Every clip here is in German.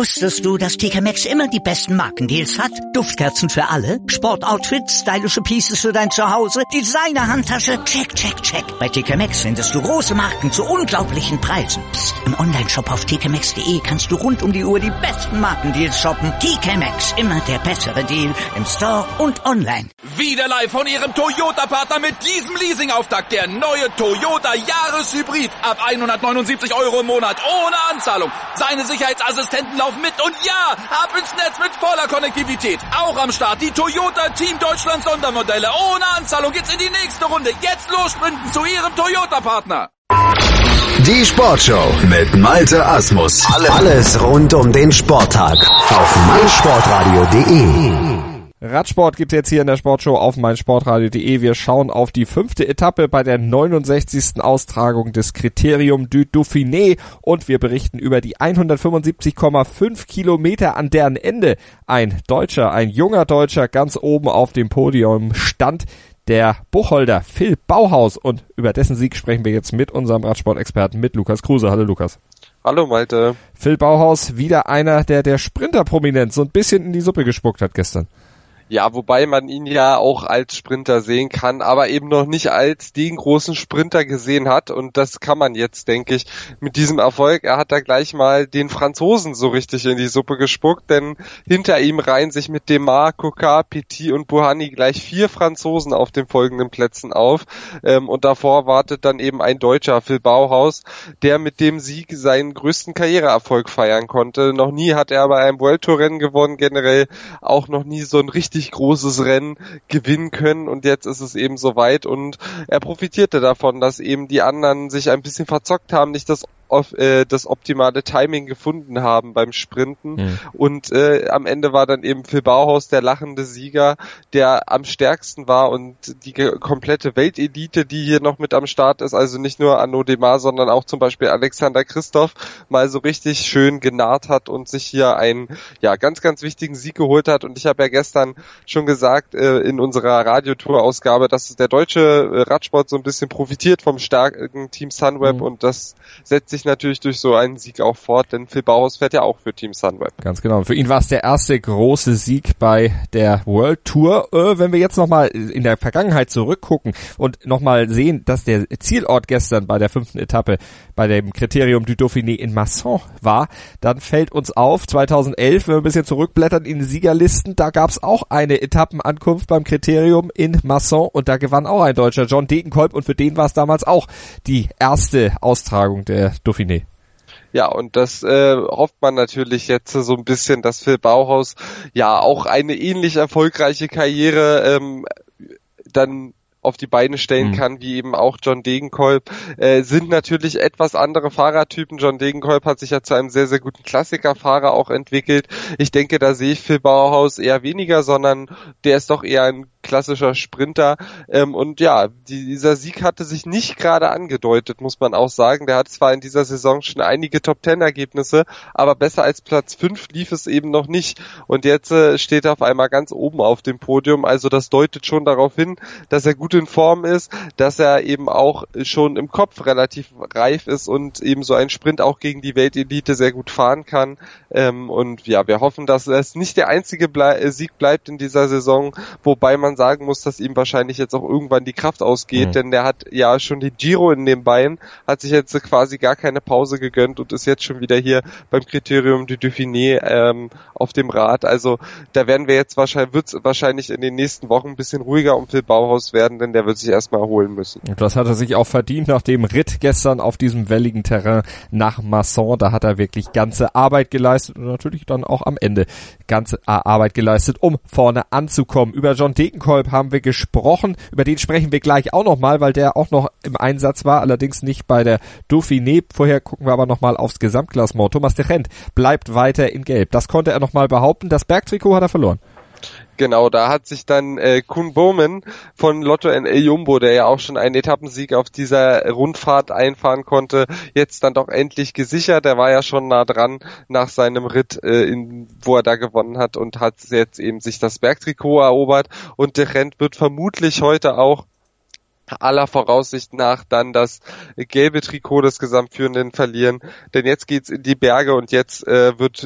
Wusstest du, dass TK Maxx immer die besten Markendeals hat? Duftkerzen für alle, Sportoutfits, stylische Pieces für dein Zuhause, Designer-Handtasche, check, check, check. Bei TK Maxx findest du große Marken zu unglaublichen Preisen. Psst. Im Onlineshop auf tkmaxx.de kannst du rund um die Uhr die besten Markendeals shoppen. TK Maxx, immer der bessere Deal im Store und online. Wieder live von Ihrem Toyota-Partner mit diesem Leasing-Auftakt. Der neue Toyota Jahreshybrid. Ab 179 € im Monat. Ohne Anzahlung. Seine Sicherheitsassistenten laufen mit. Und ja, ab ins Netz mit voller Konnektivität. Auch am Start die Toyota Team Deutschland Sondermodelle. Ohne Anzahlung geht's in die nächste Runde. Jetzt los sprinten zu Ihrem Toyota-Partner. Die Sportshow mit Malte Asmus. Alles rund um den Sporttag auf meinsportradio.de. Radsport gibt's jetzt hier in der Sportshow auf meinsportradio.de. Wir schauen auf die 5. Etappe bei der 69. Austragung des Critérium du Dauphiné und wir berichten über die 175,5 Kilometer, an deren Ende ein junger Deutscher ganz oben auf dem Podium stand. Der Buchholder Phil Bauhaus, und über dessen Sieg sprechen wir jetzt mit unserem Radsportexperten, mit Lukas Kruse. Hallo Lukas. Hallo Malte. Phil Bauhaus, wieder einer, der Sprinterprominenz so ein bisschen in die Suppe gespuckt hat gestern. Ja, wobei man ihn ja auch als Sprinter sehen kann, aber eben noch nicht als den großen Sprinter gesehen hat, und das kann man jetzt, denke ich, mit diesem Erfolg. Er hat da gleich mal den Franzosen so richtig in die Suppe gespuckt, denn hinter ihm reihen sich mit Demar, Coquard, Petit und Bouhanni gleich 4 Franzosen auf den folgenden Plätzen auf, und davor wartet dann eben ein Deutscher, Phil Bauhaus, der mit dem Sieg seinen größten Karriereerfolg feiern konnte. Noch nie hat er bei einem World Tour Rennen gewonnen, generell auch noch nie so ein richtig großes Rennen gewinnen können, und jetzt ist es eben soweit, und er profitierte davon, dass eben die anderen sich ein bisschen verzockt haben, nicht das optimale Timing gefunden haben beim Sprinten, und am Ende war dann eben Phil Bauhaus der lachende Sieger, der am stärksten war, und die komplette Weltelite, die hier noch mit am Start ist, also nicht nur Arnaud Démare, sondern auch zum Beispiel Alexander Kristoff, mal so richtig schön genarrt hat und sich hier einen ganz, ganz wichtigen Sieg geholt hat. Und ich habe ja gestern schon gesagt in unserer Radiotour-Ausgabe, dass der deutsche Radsport so ein bisschen profitiert vom starken Team Sunweb, und das setzt sich natürlich durch so einen Sieg auch fort, denn Phil Bauhaus fährt ja auch für Team Sunweb. Ganz genau. Für ihn war es der erste große Sieg bei der World Tour. Wenn wir jetzt nochmal in der Vergangenheit zurückgucken und nochmal sehen, dass der Zielort gestern bei der 5. Etappe bei dem Critérium du Dauphiné in Masson war, dann fällt uns auf, 2011, wenn wir ein bisschen zurückblättern in den Siegerlisten, da gab es auch eine Etappenankunft beim Critérium in Masson, und da gewann auch ein Deutscher, John Degenkolb, und für den war es damals auch die erste Austragung der Dauphiné. Ja, und das hofft man natürlich jetzt so ein bisschen, dass Phil Bauhaus ja auch eine ähnlich erfolgreiche Karriere dann auf die Beine stellen kann, wie eben auch John Degenkolb. Sind natürlich etwas andere Fahrertypen. John Degenkolb hat sich ja zu einem sehr, sehr guten Klassikerfahrer auch entwickelt. Ich denke, da sehe ich Phil Bauhaus eher weniger, sondern der ist doch eher ein klassischer Sprinter. Und ja, dieser Sieg hatte sich nicht gerade angedeutet, muss man auch sagen. Der hat zwar in dieser Saison schon einige Top-10-Ergebnisse, aber besser als Platz 5 lief es eben noch nicht. Und jetzt steht er auf einmal ganz oben auf dem Podium. Also das deutet schon darauf hin, dass er gut in Form ist, dass er eben auch schon im Kopf relativ reif ist und eben so ein Sprint auch gegen die Weltelite sehr gut fahren kann. Und ja, wir hoffen, dass es nicht der einzige Sieg bleibt in dieser Saison, wobei man sagen muss, dass ihm wahrscheinlich jetzt auch irgendwann die Kraft ausgeht, denn der hat ja schon den Giro in den Beinen, hat sich jetzt quasi gar keine Pause gegönnt und ist jetzt schon wieder hier beim Critérium du Dauphiné auf dem Rad. Also da werden wir jetzt wahrscheinlich in den nächsten Wochen ein bisschen ruhiger um Phil Bauhaus werden, denn der wird sich erstmal erholen müssen. Und das hat er sich auch verdient nach dem Ritt gestern auf diesem welligen Terrain nach Masson. Da hat er wirklich ganze Arbeit geleistet und natürlich dann auch am Ende ganze Arbeit geleistet, um vorne anzukommen. Über John Degenkolb haben wir gesprochen, über den sprechen wir gleich auch nochmal, weil der auch noch im Einsatz war, allerdings nicht bei der Dauphiné. Vorher gucken wir aber nochmal aufs Gesamtklassement. Thomas de Gendt bleibt weiter in Gelb. Das konnte er nochmal behaupten. Das Bergtrikot hat er verloren. Genau, da hat sich dann Koen Bouwman von Lotto NL Jumbo, der ja auch schon einen Etappensieg auf dieser Rundfahrt einfahren konnte, jetzt dann doch endlich gesichert. Er war ja schon nah dran nach seinem Ritt, wo er da gewonnen hat, und hat jetzt eben sich das Bergtrikot erobert. Und de Gendt wird vermutlich heute auch aller Voraussicht nach dann das gelbe Trikot des Gesamtführenden verlieren, denn jetzt geht's in die Berge und jetzt wird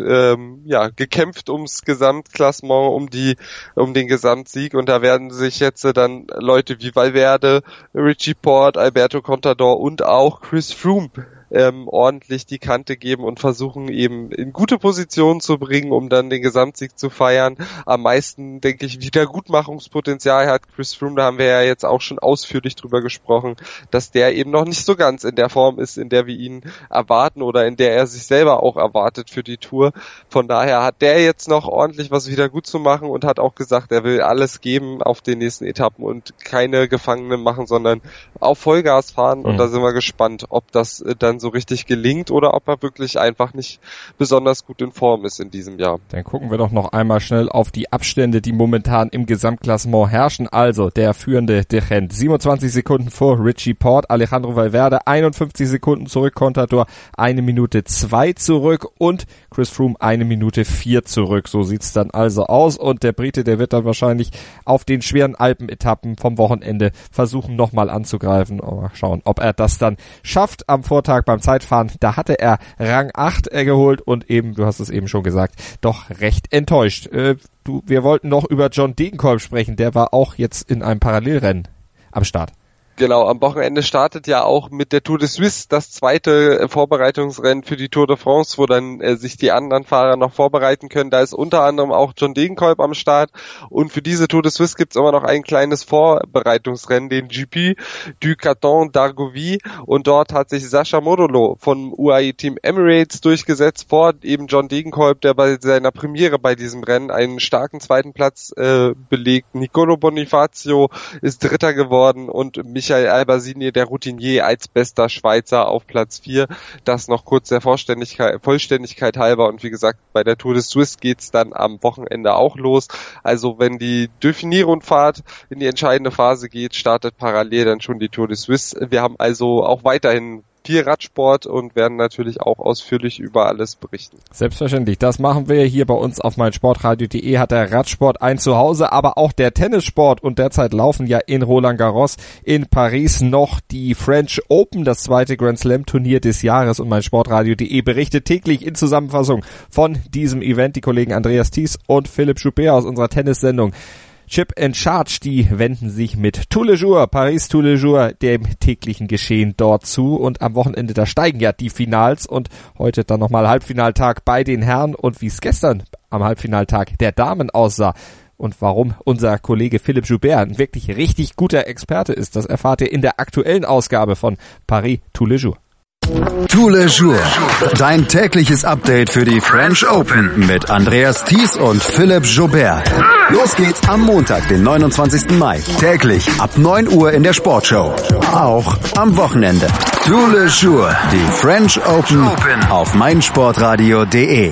gekämpft ums Gesamtklassement, um den Gesamtsieg, und da werden sich jetzt dann Leute wie Valverde, Richie Porte, Alberto Contador und auch Chris Froome ordentlich die Kante geben und versuchen eben in gute Positionen zu bringen, um dann den Gesamtsieg zu feiern. Am meisten, denke ich, Wiedergutmachungspotenzial hat Chris Froome, da haben wir ja jetzt auch schon ausführlich drüber gesprochen, dass der eben noch nicht so ganz in der Form ist, in der wir ihn erwarten oder in der er sich selber auch erwartet für die Tour. Von daher hat der jetzt noch ordentlich was wieder gut zu machen und hat auch gesagt, er will alles geben auf den nächsten Etappen und keine Gefangenen machen, sondern auf Vollgas fahren, und da sind wir gespannt, ob das dann so richtig gelingt oder ob er wirklich einfach nicht besonders gut in Form ist in diesem Jahr. Dann gucken wir doch noch einmal schnell auf die Abstände, die momentan im Gesamtklassement herrschen. Also der führende De Gendt 27 Sekunden vor Richie Porte, Alejandro Valverde 51 Sekunden zurück, Contador 1 Minute 2 zurück und Chris Froome 1 Minute 4 zurück. So sieht's dann also aus, und der Brite, der wird dann wahrscheinlich auf den schweren Alpenetappen vom Wochenende versuchen, nochmal anzugreifen. Mal schauen, ob er das dann schafft. Am Vortag beim Zeitfahren, da hatte er Rang 8 geholt und eben, du hast es eben schon gesagt, doch recht enttäuscht. Wir wollten noch über John Degenkolb sprechen, der war auch jetzt in einem Parallelrennen am Start. Genau, am Wochenende startet ja auch mit der Tour de Suisse das zweite Vorbereitungsrennen für die Tour de France, wo dann sich die anderen Fahrer noch vorbereiten können. Da ist unter anderem auch John Degenkolb am Start, und für diese Tour de Suisse gibt's immer noch ein kleines Vorbereitungsrennen, den GP du Canton d'Argovie, und dort hat sich Sascha Modolo vom UAE Team Emirates durchgesetzt vor eben John Degenkolb, der bei seiner Premiere bei diesem Rennen einen starken zweiten Platz belegt. Nicolo Bonifacio ist Dritter geworden und Michael Albasini, der Routinier, als bester Schweizer auf Platz 4. Das noch kurz der Vollständigkeit halber. Und wie gesagt, bei der Tour de Suisse geht's dann am Wochenende auch los. Also wenn die Dauphiné-Rundfahrt in die entscheidende Phase geht, startet parallel dann schon die Tour de Suisse. Wir haben also auch weiterhin viel Radsport und werden natürlich auch ausführlich über alles berichten. Selbstverständlich, das machen wir hier bei uns auf meinsportradio.de, hat der Radsport ein Zuhause, aber auch der Tennissport, und derzeit laufen ja in Roland Garros in Paris noch die French Open, das zweite Grand Slam Turnier des Jahres, und meinsportradio.de berichtet täglich in Zusammenfassung von diesem Event. Die Kollegen Andreas Thies und Philipp Joubert aus unserer Tennissendung Chip and Charge, die wenden sich mit Tous-les-Jours, Paris-Tous-les-Jours, dem täglichen Geschehen dort zu, und am Wochenende, da steigen ja die Finals, und heute dann nochmal Halbfinaltag bei den Herren, und wie es gestern am Halbfinaltag der Damen aussah und warum unser Kollege Philipp Joubert ein wirklich richtig guter Experte ist, das erfahrt ihr in der aktuellen Ausgabe von Paris Tous-les-Jours. Tous-les-Jours, dein tägliches Update für die French Open mit Andreas Thies und Philipp Joubert. Los geht's am Montag, den 29. Mai, täglich ab 9 Uhr in der Sportshow. Auch am Wochenende. Tous-les-Jours, die French Open auf meinsportradio.de.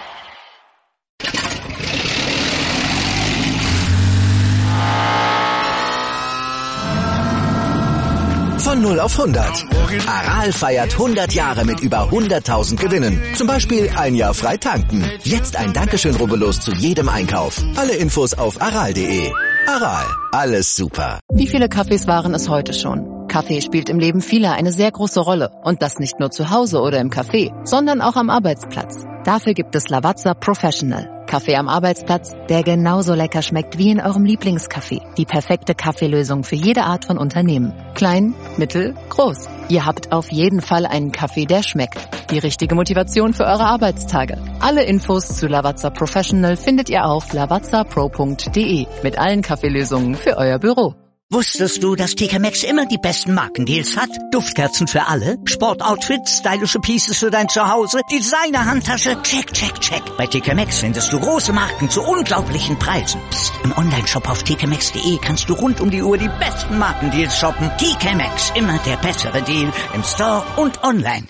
Von 0 auf 100. Aral feiert 100 Jahre mit über 100.000 Gewinnen. Zum Beispiel ein Jahr frei tanken. Jetzt ein Dankeschön, rubbellos zu jedem Einkauf. Alle Infos auf aral.de. Aral, alles super. Wie viele Kaffees waren es heute schon? Kaffee spielt im Leben vieler eine sehr große Rolle. Und das nicht nur zu Hause oder im Café, sondern auch am Arbeitsplatz. Dafür gibt es Lavazza Professional. Kaffee am Arbeitsplatz, der genauso lecker schmeckt wie in eurem Lieblingscafé. Die perfekte Kaffeelösung für jede Art von Unternehmen. Klein, mittel, groß. Ihr habt auf jeden Fall einen Kaffee, der schmeckt. Die richtige Motivation für eure Arbeitstage. Alle Infos zu Lavazza Professional findet ihr auf lavazzapro.de mit allen Kaffeelösungen für euer Büro. Wusstest du, dass TK Maxx immer die besten Markendeals hat? Duftkerzen für alle, Sportoutfits, stylische Pieces für dein Zuhause, Designer-Handtasche, check, check, check. Bei TK Maxx findest du große Marken zu unglaublichen Preisen. Psst. Im Onlineshop auf tkmaxx.de kannst du rund um die Uhr die besten Markendeals shoppen. TK Maxx, immer der bessere Deal im Store und online.